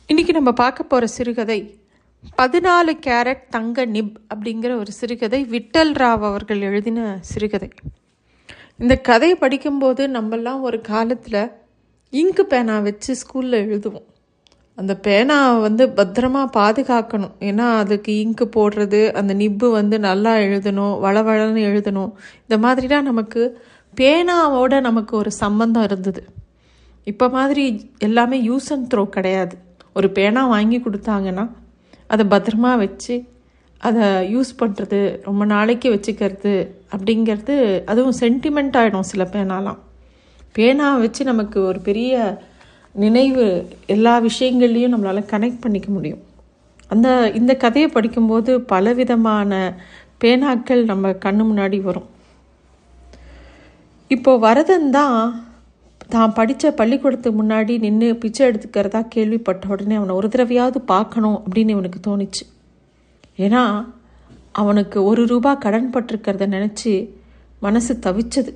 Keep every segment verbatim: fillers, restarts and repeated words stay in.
இன்றைக்கி நம்ம பார்க்க போகிற சிறுகதை பதினாலு கேரட் தங்க நிப் அப்படிங்கிற ஒரு சிறுகதை. விட்டல் ராவ் அவர்கள் எழுதின சிறுகதை. இந்த கதையை படிக்கும்போது நம்மெல்லாம் ஒரு காலத்தில் இங்கு பேனா வச்சு ஸ்கூலில் எழுதுவோம். அந்த பேனாவை வந்து பத்திரமா பாதுகாக்கணும். ஏன்னா அதுக்கு இங்கு போடுறது, அந்த நிப்பு வந்து நல்லா எழுதணும், வளவளன்னு எழுதணும். இந்த மாதிரிலாம் நமக்கு பேனாவோட நமக்கு ஒரு சம்பந்தம் இருந்தது. இப்போ மாதிரி எல்லாமே யூஸ் அண்ட் த்ரோ கிடையாது. ஒரு பேனா வாங்கி கொடுத்தாங்கன்னா அதை பத்திரமா வச்சு அதை யூஸ் பண்ணுறது, ரொம்ப நாளைக்கு வச்சுக்கிறது அப்படிங்கிறது, அதுவும் சென்டிமெண்ட் ஆகிடும். சில பேனாலாம் பேனாவை வச்சு நமக்கு ஒரு பெரிய நினைவு, எல்லா விஷயங்கள்லையும் நம்மளால் கனெக்ட் பண்ணிக்க முடியும். அந்த இந்த கதையை படிக்கும்போது பலவிதமான பேனாக்கள் நம்ம கண்ணு முன்னாடி வரும். இப்போது வரதன் தான் தான் படித்த பள்ளிக்கூடத்துக்கு முன்னாடி நின்று பிச்சை எடுத்துக்கிறதா கேள்விப்பட்ட உடனே அவனை ஒரு தடவையாவது பார்க்கணும் அப்படின்னு இவனுக்கு தோணுச்சு. ஏன்னா அவனுக்கு ஒரு ரூபா கடன் பட்டிருக்கிறத நினச்சி மனசு தவிச்சது.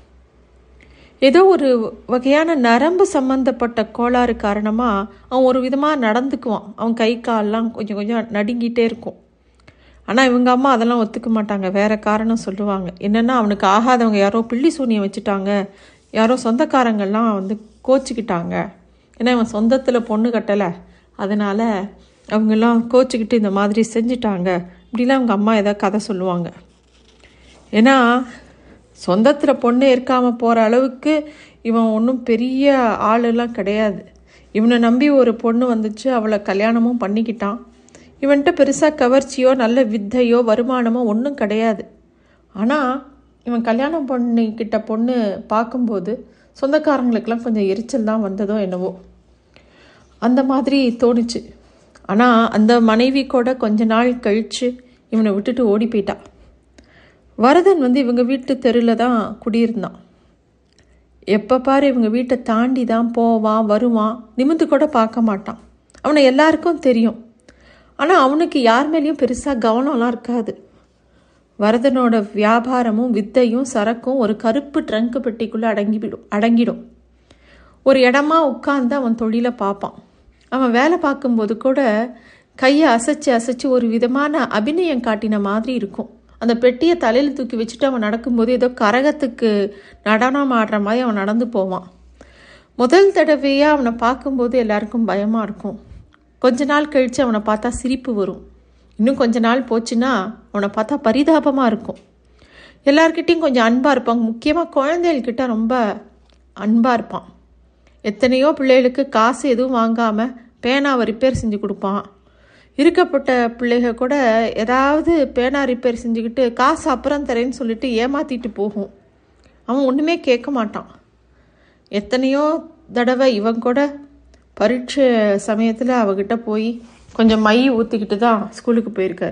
ஏதோ ஒரு வகையான நரம்பு சம்மந்தப்பட்ட கோளாறு காரணமாக அவன் ஒரு விதமாக நடந்துக்குவான். அவன் கை காலெலாம் கொஞ்சம் கொஞ்சம் நடுங்கிட்டே இருக்கும். ஆனால் இவங்க அம்மா அதெல்லாம் ஒத்துக்க மாட்டாங்க. வேறு காரணம் சொல்லுவாங்க. என்னென்னா அவனுக்கு ஆகாதவங்க யாரோ பில்லி சூனியம் வச்சுட்டாங்க, யாரோ சொந்தக்காரங்கள்லாம் வந்து கோச்சிக்கிட்டாங்க. ஏன்னா இவன் சொந்தத்தில் பொண்ணு கட்டலை, அதனால் அவங்கெல்லாம் கோச்சிக்கிட்டு இந்த மாதிரி செஞ்சிட்டாங்க இப்படிலாம் அவங்க அம்மா ஏதாவது கதை சொல்லுவாங்க. ஏன்னா சொந்தத்தில் பொண்ணு இருக்காமல் போகிற அளவுக்கு இவன் ஒன்றும் பெரிய ஆளெல்லாம் கிடையாது. இவனை நம்பி ஒரு பொண்ணு வந்துச்சு, அவளை கல்யாணமும் பண்ணிக்கிட்டான். இவன்கிட்ட பெருசாக கவர்ச்சியோ நல்ல வித்தையோ வருமானமோ ஒன்றும் கிடையாது. ஆனால் இவன் கல்யாணம் பண்ணிக்கிட்ட பொண்ணு பார்க்கும்போது சொந்தக்காரங்களுக்கெல்லாம் கொஞ்சம் எரிச்சல் தான் வந்ததோ என்னவோ, அந்த மாதிரி தோணுச்சு. ஆனால் அந்த மனைவி கூட கொஞ்ச நாள் கழித்து இவனை விட்டுட்டு ஓடி போயிட்டான். வரதன் வந்து இவங்க வீட்டு தெருவில் தான் குடியிருந்தான். எப்போ பாரு இவங்க வீட்டை தாண்டி தான் போவான் வருவான், நிமிந்து கூட பார்க்க மாட்டான். அவனை எல்லாருக்கும் தெரியும். ஆனால் அவனுக்கு யார் மேலேயும் பெருசாக கவனம்லாம் இருக்காது. வரதனோட வியாபாரமும் வித்தையும் சரக்கும் ஒரு கருப்பு ட்ரங்கு பெட்டிக்குள்ளே அடங்கிவிடும் அடங்கிடும் ஒரு இடமா உட்கார்ந்து அவன் தொழிலை பார்ப்பான். அவன் வேலை பார்க்கும்போது கூட கையை அசைச்சு அசைச்சு ஒரு விதமான அபிநயம் காட்டின மாதிரி இருக்கும். அந்த பெட்டியை தலையில் தூக்கி வச்சுட்டு அவன் நடக்கும்போது ஏதோ கரகத்துக்கு நடனம் ஆடுற மாதிரி அவன் நடந்து போவான். முதல் தடவையாக அவனை பார்க்கும்போது எல்லாருக்கும் பயமாக இருக்கும். கொஞ்ச நாள் கழித்து அவனை பார்த்தா சிரிப்பு வரும். இன்னும் கொஞ்ச நாள் போச்சுன்னா அவனை பார்த்தா பரிதாபமாக இருக்கும். எல்லார்கிட்டையும் கொஞ்சம் அன்பாக இருப்பாங்க. முக்கியமாக குழந்தைகள்கிட்ட ரொம்ப அன்பாக இருப்பான். எத்தனையோ பிள்ளைகளுக்கு காசு எதுவும் வாங்காமல் பேனாவை ரிப்பேர் செஞ்சு கொடுப்பான். இருக்கப்பட்ட பிள்ளைகள் கூட ஏதாவது பேனா ரிப்பேர் செஞ்சுக்கிட்டு காசு அப்புறம் தரேன்னு சொல்லிட்டு ஏமாற்றிட்டு போகும். அவன் ஒன்றுமே கேட்க மாட்டான். எத்தனையோ தடவை இவன் கூட பரீட்சை சமயத்தில் அவகிட்ட போய் கொஞ்சம் மை ஊற்றிக்கிட்டு தான் ஸ்கூலுக்கு போயிருக்கார்.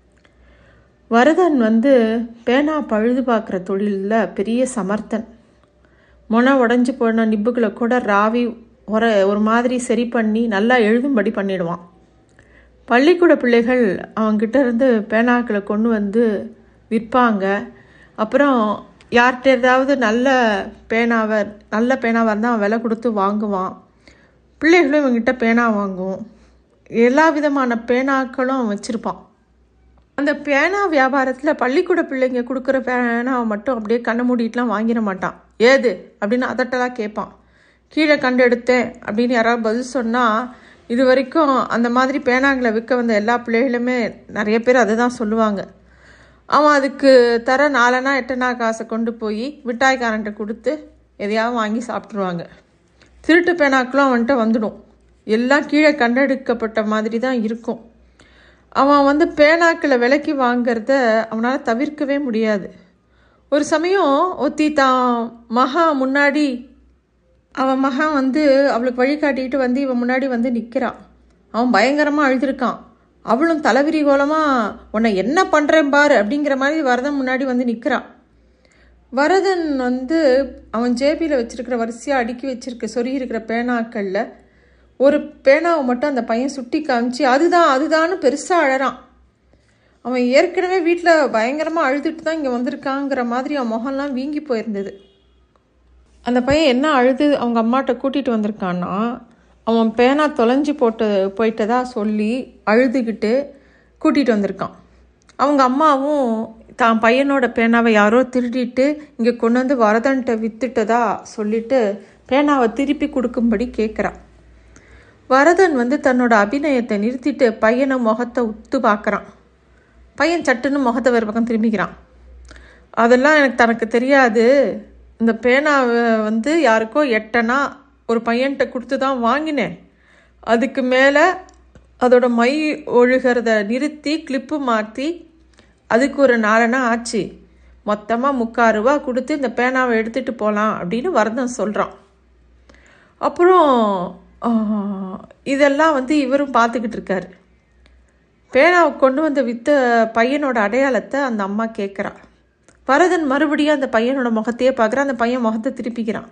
வரதன் வந்து பேனா பழுது பார்க்குற தொழிலில் பெரிய சமர்த்தன். மொனை உடஞ்சி போன நிப்புகளை கூட ராவி ஒரு ஒரு மாதிரி சரி பண்ணி நல்லா எழுதும்படி பண்ணிடுவான். பள்ளிக்கூட பிள்ளைகள் அவங்ககிட்ட இருந்து பேனாக்களை கொண்டு வந்து விற்பாங்க. அப்புறம் யார்கிட்ட ஏதாவது நல்ல பேனாவை நல்ல பேனாவாக இருந்தால் அவன் விலை கொடுத்து வாங்குவான். பிள்ளைகளும் இவங்ககிட்ட பேனா வாங்குவோம். எல்லா விதமான பேனாக்களும் அவன் வச்சுருப்பான். அந்த பேனா வியாபாரத்தில் பள்ளிக்கூட பிள்ளைங்க கொடுக்குற பேனாவை மட்டும் அப்படியே கண்ணை மூடிட்டுலாம் வாங்கிட மாட்டான். ஏது அப்படின்னு அதட்டலாம் கேட்பான். கீழே கண்டு எடுத்தேன் அப்படின்னு யாராவது பதில் சொன்னால் இது வரைக்கும் அந்த மாதிரி பேனாங்களை விற்க வந்த எல்லா பிள்ளைகளுமே நிறைய பேர் அதை தான் சொல்லுவாங்க. அவன் அதுக்கு தர நாலனா எட்டனா காசை கொண்டு போய் மிட்டாய்க்காரன்ட்ட கொடுத்து எதையாவது வாங்கி சாப்பிட்ருவாங்க. திருட்டு பேனாக்களும் அவன்கிட்ட வந்துடும். எல்லாம் கீழே கண்டெடுக்கப்பட்ட மாதிரி தான் இருக்கும். அவன் வந்து பேனாக்களை விலைக்கு வாங்கிறத அவனால் தவிர்க்கவே முடியாது. ஒரு சமயம் ஒத்தி தான் மகா முன்னாடி அவன் மகா வந்து அவளுக்கு வழிகாட்டிக்கிட்டு வந்து இவன் முன்னாடி வந்து நிற்கிறான். அவன் பயங்கரமாக அழுதுருக்கான். அவளும் தலைவிரி கோலமாக உன்னை என்ன பண்ணுறேன் பாரு அப்படிங்கிற மாதிரி வரதன் முன்னாடி வந்து நிற்கிறான். வரதன் வந்து அவன் ஜேபியில் வச்சுருக்கிற வரிசையாக அடுக்கி வச்சுருக்க சொறி இருக்கிற பேனாக்களில் ஒரு பேனாவை மட்டும் அந்த பையன் சுட்டி காமிச்சு அதுதான் அதுதான்னு பெருசாக அழறான். அவன் ஏற்கனவே வீட்டில் பயங்கரமாக அழுதுட்டு தான் இங்கே வந்திருக்காங்கிற மாதிரி அவன் முகம்லாம் வீங்கி போயிருந்தது. அந்த பையன் என்ன அழுது அவங்க அம்மாட்ட கூட்டிகிட்டு வந்திருக்கான்னா, அவன் பேனா தொலைஞ்சி போட்டு போயிட்டதா சொல்லி அழுதுகிட்டு கூட்டிகிட்டு வந்திருக்கான். அவங்க அம்மாவும் தான் பையனோட பேனாவை யாரோ திருடிட்டு இங்கே கொண்டு வந்து வரதன்ட்ட வித்துட்டதா சொல்லிட்டு பேனாவை திருப்பி கொடுக்கும்படி கேட்குறான். வரதன் வந்து தன்னோட அபிநயத்தை நிறுத்திட்டு பையனை முகத்தை உத்து பார்க்குறான். பையன் சட்டுன்னு முகத்தை வேறு பக்கம் திரும்பிக்கிறான். அதெல்லாம் எனக்கு தனக்கு தெரியாது, இந்த பேனாவை வந்து யாருக்கோ எட்டனா ஒரு பையன்கிட்ட கொடுத்து தான் வாங்கினேன், அதுக்கு மேலே அதோட மை ஒழுகிறத நிறுத்தி கிளிப்பு மாற்றி அதுக்கு ஒரு நாலனா ஆச்சு, மொத்தமாக முக்கால் ரூபா கொடுத்து இந்த பேனாவை எடுத்துகிட்டு போகலாம் அப்படின்னு வரதன் சொல்கிறான். அப்புறம் இதெல்லாம் வந்து இவரும் பார்த்துக்கிட்டு இருக்காரு. பேனாவை கொண்டு வந்த வித்த பையனோட அடையாளத்தை அந்த அம்மா கேட்குறான். வரதன் மறுபடியும் அந்த பையனோட முகத்தையே பார்க்குறான். அந்த பையன் முகத்தை திருப்பிக்கிறான்.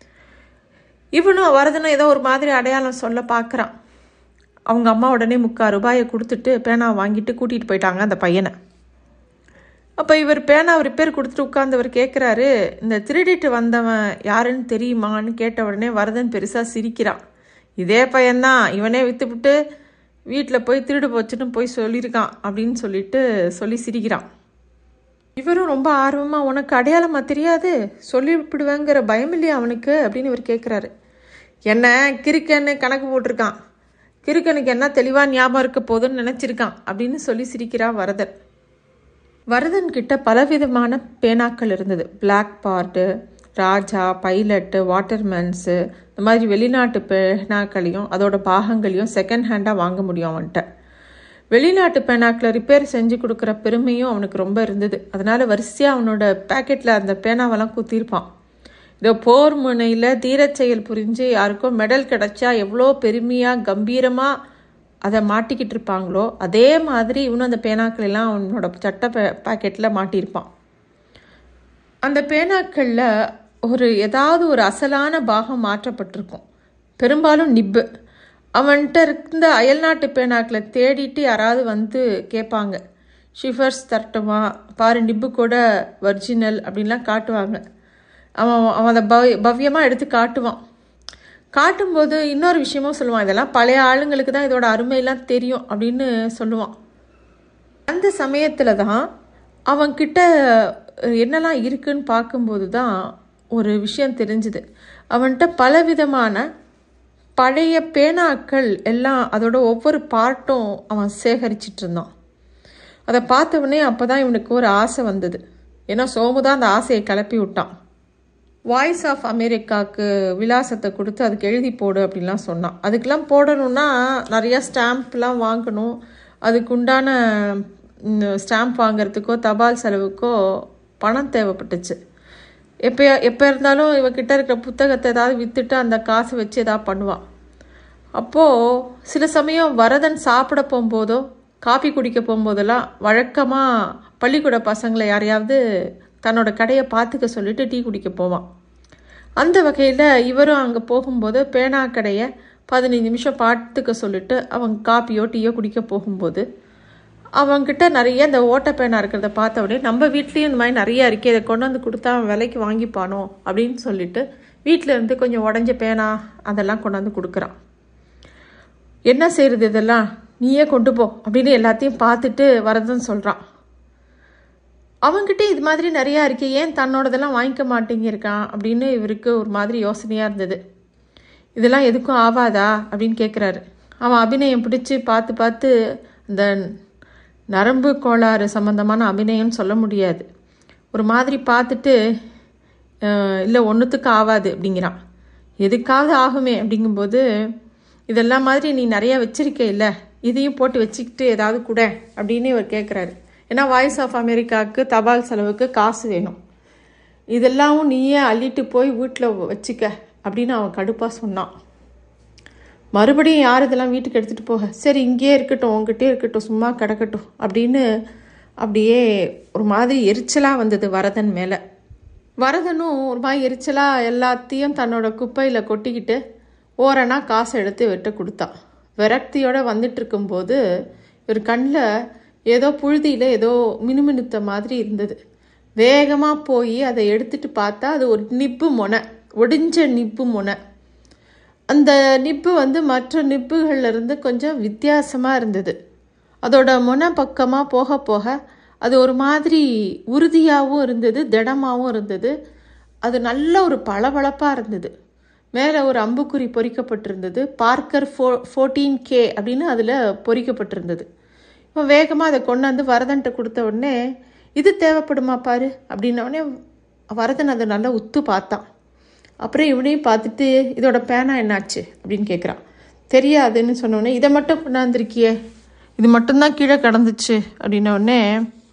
இவனும் வரதனும் ஏதோ ஒரு மாதிரி அடையாளம் சொல்ல பார்க்குறான். அவங்க அம்மா உடனே முக்கால் ரூபாயை கொடுத்துட்டு பேனாவை வாங்கிட்டு கூட்டிகிட்டு போயிட்டாங்க அந்த பையனை. அப்போ இவர் பேனாவை ரிப்பேர் கொடுத்துட்டு உட்கார்ந்தவர் கேட்குறாரு, இந்த திருடிட்டு வந்தவன் யாருன்னு தெரியுமான்னு கேட்ட உடனே வரதன் பெருசாக சிரிக்கிறான். இதே பையன்தான், இவனே விற்றுவிட்டு வீட்டில் போய் திருடு போச்சுன்னு போய் சொல்லியிருக்கான் அப்படின்னு சொல்லிட்டு சொல்லி சிரிக்கிறான். இவரும் ரொம்ப ஆர்வமாக, உனக்கு அடையாளமாக தெரியாது, சொல்லிவிடுவேங்கிற பயம் இல்லையா அவனுக்கு அப்படின்னு இவர் கேட்குறாரு. என்ன கிறுக்கன்னு கணக்கு போட்டிருக்கான், கிறுக்கனுக்கு என்ன தெளிவாக ஞாபகம் இருக்க போதுன்னு நினச்சிருக்கான் அப்படின்னு சொல்லி சிரிக்கிறா வரதன். வரதன் கிட்ட பலவிதமான பேனாக்கள் இருந்தது. Black bird, Raja, pilot, Waterman's, இந்த மாதிரி வெளிநாட்டு பேனாக்களையும் அதோட பாகங்களையும் செகண்ட் ஹேண்டாக வாங்க முடியும் அவன்கிட்ட. வெளிநாட்டு பேனாக்களை ரிப்பேர் செஞ்சு கொடுக்குற பெருமையும் அவனுக்கு ரொம்ப இருந்தது. அதனால் வரிசையாக அவனோட பேக்கெட்டில் அந்த பேனாவெல்லாம் குத்திருப்பான். இதோ போர் முனையில் தீரச்செயல் புரிஞ்சு யாருக்கோ மெடல் கிடச்சா எவ்வளோ பெருமையாக கம்பீரமாக அதை மாட்டிக்கிட்டு இருப்பாங்களோ அதே மாதிரி இவனும் அந்த பேனாக்கள் எல்லாம் அவனோட சட்டை பே பேக்கெட்டில் மாட்டியிருப்பான். அந்த பேனாக்களில் ஒரு ஏதாவது ஒரு அசலான பாகம் மாற்றப்பட்டிருக்கும், பெரும்பாலும் நிப்பு. அவன்கிட்ட இருந்த அயல்நாட்டு பேனாக்களை தேடிட்டு யாராவது வந்து கேட்பாங்க, ஷிஃபர்ஸ் தரட்டுமா பாரு, நிப்பு கூட ஒரிஜினல் அப்படின்லாம் காட்டுவாங்க. அவன் அவன் அதை பவ் பவ்யமாக எடுத்து காட்டுவான். காட்டும்போது இன்னொரு விஷயமும் சொல்லுவான், இதெல்லாம் பழைய ஆளுங்களுக்கு தான் இதோட அருமையெல்லாம் தெரியும் அப்படின்னு சொல்லுவான். அந்த சமயத்தில் தான் அவன்கிட்ட என்னெல்லாம் இருக்குன்னு பார்க்கும்போது தான் ஒரு விஷயம் தெரிஞ்சுது. அவன்கிட்ட பலவிதமான பழைய பேனாக்கள் எல்லாம் அதோட ஒவ்வொரு பார்ட்டும் அவன் சேகரிச்சிட்டு இருந்தான். அதை பார்த்தவொடனே அப்போ தான் இவனுக்கு ஒரு ஆசை வந்தது. ஏன்னா சோமு தான் அந்த ஆசையை கிளப்பி விட்டான். வாய்ஸ் ஆஃப் அமெரிக்காவுக்கு விலாசத்தை கொடுத்து அதுக்கு எழுதி போடு அப்படின்லாம் சொன்னான். அதுக்கெல்லாம் போடணுன்னா நிறையா ஸ்டாம்ப்லாம் வாங்கணும். அதுக்கு உண்டான ஸ்டாம்ப் வாங்கிறதுக்கோ தபால் செலவுக்கோ பணம் தேவைப்பட்டுச்சு. எப்போ எப்போ இருந்தாலும் இவக்கிட்ட இருக்கிற புத்தகத்தை ஏதாவது விற்றுட்டு அந்த காசை வச்சு ஏதாவது பண்ணுவான். அப்போது சில சமயம் வரதன் சாப்பிட போகும்போதோ காப்பி குடிக்க போகும்போதெல்லாம் வழக்கமாக பள்ளிக்கூட பசங்களை யாரையாவது தன்னோட கடையை பார்த்துக்க சொல்லிட்டு டீ குடிக்க போவான். அந்த வகையில் இவரும் அங்கே போகும்போது பேனா கடையை பதினஞ்சு நிமிஷம் பார்த்துக்க சொல்லிட்டு அவன் காப்பியோ டீயோ குடிக்க போகும்போது அவங்ககிட்ட நிறைய இந்த ஓட்ட பேனா இருக்கிறத பார்த்த உடனே நம்ம வீட்லேயும் இந்த மாதிரி நிறையா இருக்கே, இதை கொண்டு வந்து கொடுத்தா அவன் விலைக்கு வாங்கிப்பானோ அப்படின்னு சொல்லிட்டு வீட்டில் இருந்து கொஞ்சம் உடஞ்ச பேனா அதெல்லாம் கொண்டாந்து கொடுக்குறான். என்ன செய்கிறது, இதெல்லாம் நீயே கொண்டு போ அப்படின்னு எல்லாத்தையும் பார்த்துட்டு வரதன் சொல்கிறான். அவங்ககிட்ட இது மாதிரி நிறையா இருக்கு, ஏன் தன்னோடதெல்லாம் வாங்கிக்க மாட்டேங்கிருக்கான் அப்படின்னு இவருக்கு ஒரு மாதிரி யோசனையாக இருந்தது. இதெல்லாம் எதுக்கும் ஆவாதா அப்படின்னு கேட்குறாரு. அவன் அபிநயம் பிடிச்சி பார்த்து பார்த்து இந்த நரம்பு கோளாறு சம்மந்தமான அபிநயம்னு சொல்ல முடியாது, ஒரு மாதிரி பார்த்துட்டு இல்லை ஒன்றுத்துக்கு ஆகாது அப்படிங்கிறான். எதுக்காவது ஆகுமே அப்படிங்கும்போது இதெல்லாம் மாதிரி நீ நிறையா வச்சிருக்க இல்லை, இதையும் போட்டு வச்சுக்கிட்டு ஏதாவது கூட அப்படின்னு இவர் கேட்குறாரு. ஏன்னா வாய்ஸ் ஆஃப் அமெரிக்காவுக்கு தபால் செலவுக்கு காசு வேணும். இதெல்லாமும் நீயே அள்ளிட்டு போய் வீட்டில் வச்சுக்க அப்படின்னு அவன் கடுப்பாக சொன்னான். மறுபடியும் யார் இதெல்லாம் வீட்டுக்கு எடுத்துகிட்டு போக, சரி இங்கேயே இருக்கட்டும், உங்ககிட்டே இருக்கட்டும், சும்மா கிடக்கட்டும் அப்படின்னு அப்படியே ஒரு மாதிரி எரிச்சலாக வந்தது வரதன் மேலே. வரதனும் ஒரு மாதிரி எரிச்சலாக எல்லாத்தையும் தன்னோட குப்பையில் கொட்டிக்கிட்டு ஓரனா காசை எடுத்து வெட்ட கொடுத்தான். விரக்தியோடு வந்துட்டு இருக்கும்போது ஒரு கண்ணில் ஏதோ புழுதியில் ஏதோ மினுமினுத்த மாதிரி இருந்தது. வேகமாக போய் அதை எடுத்துகிட்டு பார்த்தா அது ஒரு நிப்பு மொனை, ஒடிஞ்ச நிப்பு மொனை. அந்த நிப்பு வந்து மற்ற நிப்புகள்லேருந்து கொஞ்சம் வித்தியாசமாக இருந்தது. அதோட முனை பக்கமாக போக போக அது ஒரு மாதிரி உறுதியாகவும் இருந்தது, திடமாகவும் இருந்தது. அது நல்ல ஒரு பளபளப்பாக இருந்தது. மேலே ஒரு அம்புக்குறி பொறிக்கப்பட்டிருந்தது. பார்க்கர் ஃபோ ஃபோர்டீன் கே அப்படின்னு அதில் பொறிக்கப்பட்டிருந்தது. இப்போ வேகமாக அதை கொண்டாந்து வரதன்ட்ட கொடுத்த உடனே, இது தேவைப்படுமா பாரு அப்படின்ன உடனே வரதன் அதை நல்லா உத்து பார்த்தான். அப்புறம் இவனையும் பார்த்துட்டு, இதோட பேனா என்னாச்சு அப்படின்னு கேட்குறான். தெரியாதுன்னு சொன்னோடனே, இதை மட்டும் கொண்டாந்துருக்கியே, இது மட்டும்தான் கீழே கிடந்துச்சு அப்படின்ன உடனே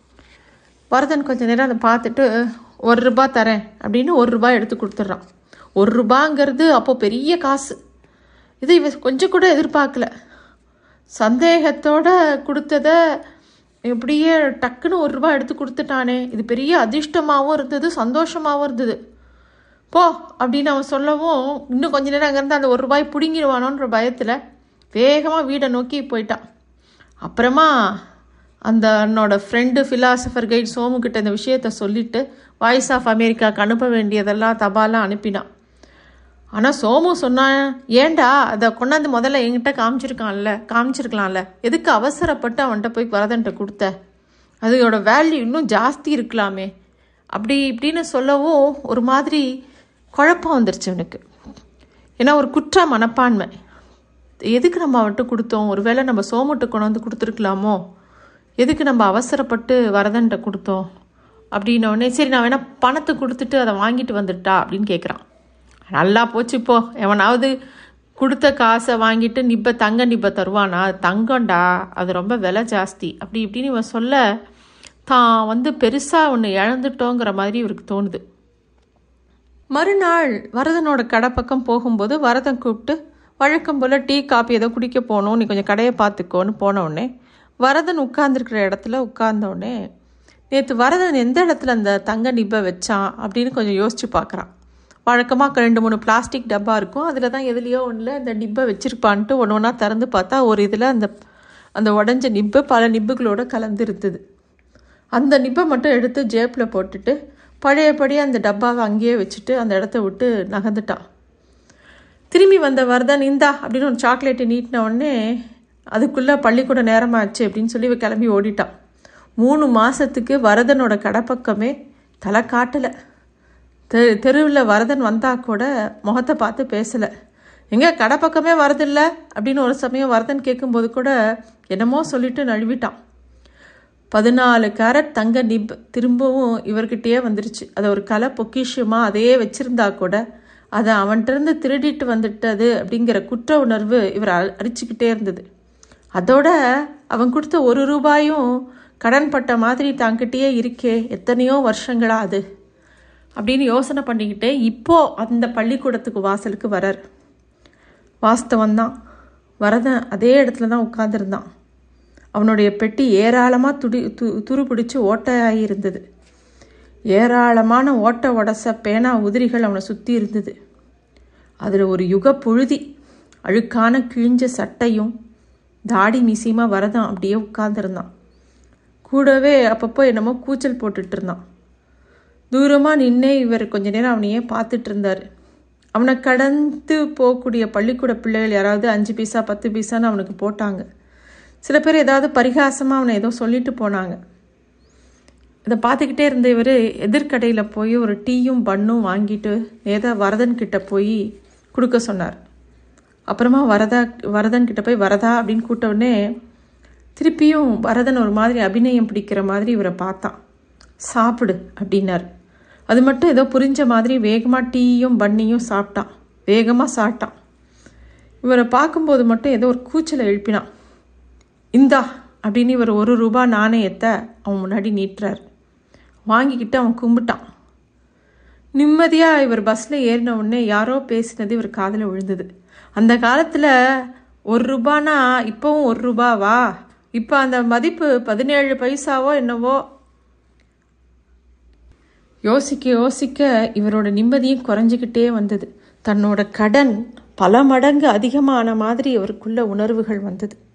வரதன் கொஞ்சம் நேரம் அதை பார்த்துட்டு, ஒரு ரூபா தரேன் அப்படின்னு ஒரு ரூபாய் எடுத்து கொடுத்துட்றான். ஒரு ரூபாங்கிறது அப்போது பெரிய காசு. இது இவ கொஞ்சம் கூட எதிர்பார்க்கல. சந்தேகத்தோடு கொடுத்ததை இப்படியே டக்குன்னு ஒரு ரூபா எடுத்து கொடுத்துட்டானே, இது பெரிய அதிர்ஷ்டமாகவும் இருந்தது, சந்தோஷமாகவும் இருந்தது. போ அப்படின்னு அவன் சொல்லவும், இன்னும் கொஞ்ச நேரம் அங்கேருந்து அந்த ஒரு ரூபாய் பிடுங்கிடுவானோன்ற பயத்தில் வேகமாக வீடை நோக்கி போயிட்டான். அப்புறமா அந்த என்னோட ஃப்ரெண்டு ஃபிலாசபர் கைட் சோமுக்கிட்ட இந்த விஷயத்த சொல்லிவிட்டு வாய்ஸ் ஆஃப் அமெரிக்காவுக்கு அனுப்ப வேண்டியதெல்லாம் தபாலாம் அனுப்பினான். ஆனால் சோமு சொன்னான், ஏண்டா அதை கொண்டாந்து முதல்ல என்கிட்ட காமிச்சிருக்கான்ல காமிச்சிருக்கலாம்ல எதுக்கு அவசரப்பட்டு அவன்கிட்ட போய் வரதன்ட்ட கொடுத்த, அதோட வேல்யூ இன்னும் ஜாஸ்தி இருக்கலாமே அப்படி இப்படின்னு சொல்லவும் ஒரு மாதிரி குழப்பம் வந்துருச்சு அவனுக்கு. ஏன்னா ஒரு குற்ற மனப்பான்மை. எதுக்கு நம்ம அவன்கிட்ட கொடுத்தோம், ஒரு வேளை நம்ம சோமுட்ட கொண்டு வந்து கொடுத்துருக்கலாமோ, எதுக்கு நம்ம அவசரப்பட்டு வரதன்ட்ட கொடுத்தோம் அப்படின்னோடனே, சரி நான் வேணா பணத்தை கொடுத்துட்டு அதை வாங்கிட்டு வந்துட்டா அப்படின்னு கேட்குறான். நல்லா போச்சு, இப்போ எவனாவது கொடுத்த காசை வாங்கிட்டு நிப்ப தங்க நிப்ப தருவானா, தங்கண்டா அது ரொம்ப விலை ஜாஸ்தி அப்படி இப்படின்னு இவன் சொல்ல, தான் வந்து பெருசாக ஒன்று இழந்துட்டோங்கிற மாதிரி இவருக்கு தோணுது. மறுநாள் வரதனோட கடை பக்கம் போகும்போது வரதன் கூப்பிட்டு, வழக்கம் போல் டீ காப்பி ஏதோ குடிக்க போகணும், நீ கொஞ்சம் கடையை பார்த்துக்கோன்னு போனவுடனே வரதன் உட்கார்ந்துருக்கிற இடத்துல உட்கார்ந்தோடனே, நேற்று வரதன் எந்த இடத்துல அந்த தங்க நிப்பை வச்சான் அப்படின்னு கொஞ்சம் யோசித்து பார்க்குறான். வழக்கமாக ரெண்டு மூணு பிளாஸ்டிக் டப்பா இருக்கும், அதில் தான் எதுலேயோ ஒன்றில் அந்த நிப்பை வச்சுருப்பான்ட்டு ஒன்று ஒன்றா திறந்து பார்த்தா ஒரு இதில் அந்த அந்த உடஞ்ச நிப்பு பல நிப்புகளோடு கலந்து இருந்தது. அந்த நிப்பை மட்டும் எடுத்து ஜேப்பில் போட்டுட்டு பழையபடி அந்த டப்பாவை அங்கேயே வச்சுட்டு அந்த இடத்த விட்டு நகர்ந்துட்டான். திரும்பி வந்த வரதன், இந்தா அப்படின்னு ஒரு சாக்லேட்டை நீட்டின உடனே, அதுக்குள்ளே பள்ளிக்கூட நேரமாச்சு அப்படின்னு சொல்லி கிளம்பி ஓடிட்டான். மூணு மாதத்துக்கு வரதனோட கடைப்பக்கமே தலை காட்டலை. தெ தெருவில் வரதன் வந்தால் கூட முகத்தை பார்த்து பேசலை. எங்கே கடை பக்கமே வரதில்லை அப்படின்னு ஒரு சமயம் வரதன் கேட்கும்போது கூட என்னமோ சொல்லிட்டு நழுவிட்டான். பதினாலு கேரட் தங்க நிப் திரும்பவும் இவர்கிட்டயே வந்துருச்சு. அதை ஒரு கலை பொக்கிஷமாக அதையே வச்சுருந்தா கூட அதை அவன்கிட்டருந்து திருடிட்டு வந்துட்டது அப்படிங்கிற குற்ற உணர்வு இவர் அரிச்சுக்கிட்டே இருந்தது. அதோட அவன் கொடுத்த ஒரு ரூபாயும் கடன் பட்ட மாதிரி தாங்கிட்டே இருக்கே, எத்தனையோ வருஷங்களா அது அப்படின்னு யோசனை பண்ணிக்கிட்டே இப்போது அந்த பள்ளிக்கூடத்துக்கு வாசலுக்கு வரார். வாஸ்தவந்தான், வரதன் அதே இடத்துல தான் உட்காந்துருந்தான். அவனுடைய பெட்டி ஏராளமாக துடி து துரு பிடிச்சி ஓட்டையாகி இருந்தது. ஏராளமான ஓட்டை உடச பேனா உதிரிகள் அவனை சுற்றி இருந்தது. அதில் ஒரு யுக புழுதி அழுக்கான கிழிஞ்ச சட்டையும் தாடி மீசியமாக வரதான் அப்படியே உட்கார்ந்துருந்தான். கூடவே அப்பப்போ என்னமோ கூச்சல் போட்டுட்டு இருந்தான். தூரமாக நின்னே இவர் கொஞ்ச நேரம் அவனையே பார்த்துட்டு இருந்தார். அவனை கடந்து போகக்கூடிய பள்ளிக்கூட பிள்ளைகள் யாராவது அஞ்சு பைசா பத்து பைசான்னு அவனுக்கு போட்டாங்க. சில பேர் ஏதாவது பரிகாசமாக அவனை ஏதோ சொல்லிட்டு போனாங்க. இதை பார்த்துக்கிட்டே இருந்த இவர் எதிர்கடையில் போய் ஒரு டீயும் பன்னும் வாங்கிட்டு ஏதோ வரதன்கிட்ட போய் கொடுக்க சொன்னார். அப்புறமா வரதா வரதன் கிட்ட போய் வரதா அப்படின்னு கூப்பிட்டவுடனே திருப்பியும் வரதன் ஒரு மாதிரி அபிநயம் பிடிக்கிற மாதிரி இவரை பார்த்தான். சாப்பிடு அப்படின்னார். அது மட்டும் ஏதோ புரிஞ்ச மாதிரி வேகமாக டீயும் பன்னியும் சாப்பிட்டான். வேகமாக சாப்பிட்டான். இவரை பார்க்கும்போது மட்டும் ஏதோ ஒரு கூச்சலை எழுப்பினான். இந்தா அப்படின்னு இவர் ஒரு ரூபா நாணயத்தை அவன் முன்னாடி நீட்டுறார். வாங்கிக்கிட்டு அவன் கும்பிட்டான். நிம்மதியாக இவர் பஸ்ஸில் ஏறின உடனே யாரோ பேசினது இவர் காதில் விழுந்தது. அந்த காலத்தில் ஒரு ரூபானா இப்போவும் ஒரு ரூபாவா, இப்போ அந்த மதிப்பு பதினேழு பைசாவோ என்னவோ. யோசிக்க யோசிக்க இவரோட நிம்மதியும் குறைஞ்சிக்கிட்டே வந்தது. தன்னோட கடன் பல மடங்கு அதிகமான மாதிரி இவருக்குள்ள உணர்வுகள் வந்தது.